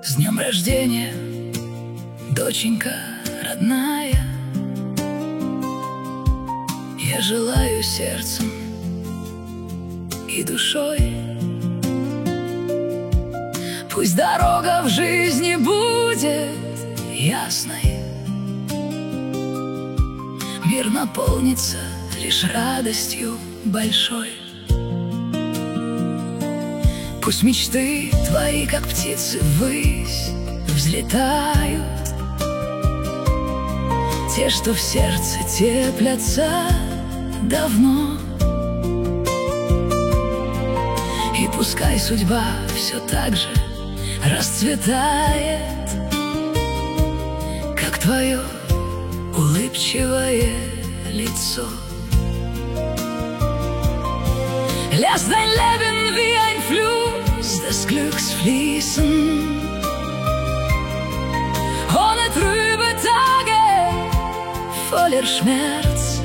С днем рождения, доченька родная. Я желаю сердцем и душой. Пусть дорога в жизни будет ясной, мир наполнится лишь радостью большой. Пусть мечты твои, как птицы, ввысь взлетают, те, что в сердце теплятся давно. И пускай судьба все так же расцветает, как твое улыбчивое лицо. Lass dein Leben wie ein Fluss des Glücks fließen, ohne trübe Tage voller Schmerz.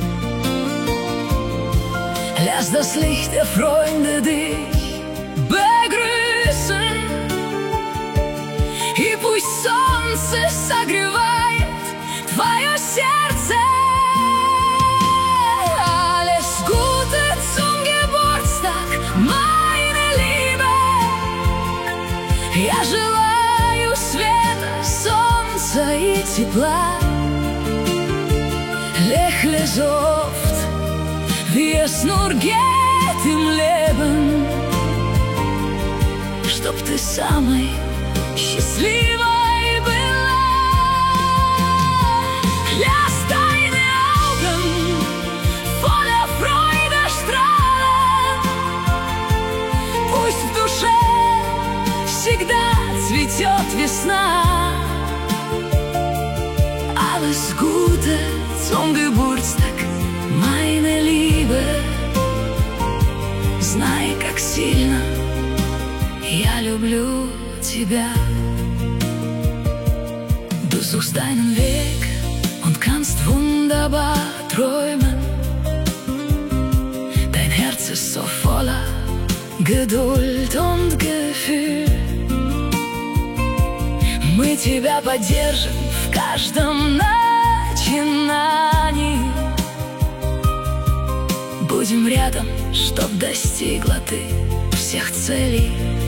Lass das Licht der Freunde dich begrüßen, и пусть солнце согревает твое сердце. Alles Gute zum Geburtstag, meine Liebe. Я желаю света, солнца и тепла. Lächle so oft, wie es nur geht im Leben, чтоб ты самой счастливой была. Lass deine Augen voller Freude strahlen, пусть в душе всегда цветет весна. Alles Gute zum Geburtstag, meine Liebe. Знай, как сильно я люблю тебя. Du suchst deinen Weg und kannst wunderbar träumen. Dein Herz ist so voller Geduld und Gefühl. Мы тебя поддержим в каждом начинании. Будем рядом, чтоб достигла ты всех целей.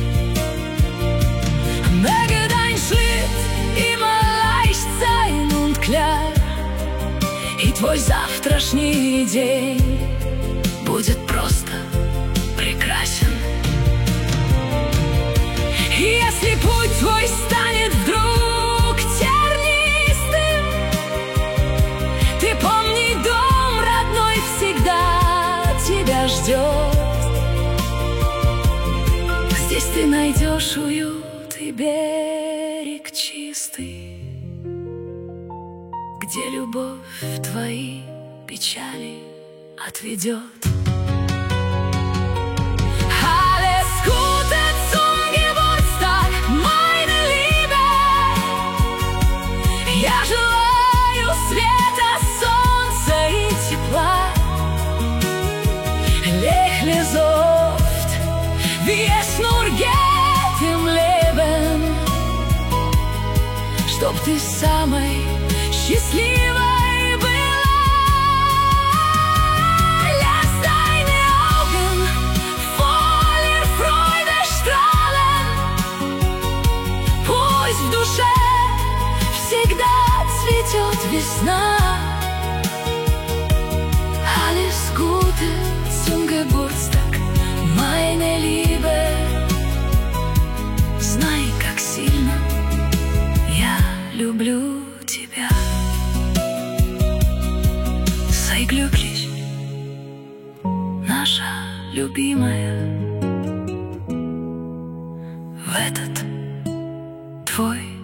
Möge dein Schritt immer leicht sein und klar, и твой завтрашний день будет просто прекрасен. Если путь твой станет вдруг тернистым, ты помни, дом родной всегда тебя ждет. Здесь ты найдешь уют и берег чистый, где любовь твои печали отведет. Alles Gute zum Geburtstag, meine Liebe. Я желаю света, солнца и тепла. Lächle so oft, wie es nur geht im Leben, чтоб ты самой счастливой была. Lass deine Augen voller Freude strahlen, пусть в душе всегда цветет весна. Alles Gute zum Geburtstag, meine Liebe. Знай, как сильно я люблю тебя. Sei glücklich, наша любимая, в этот твой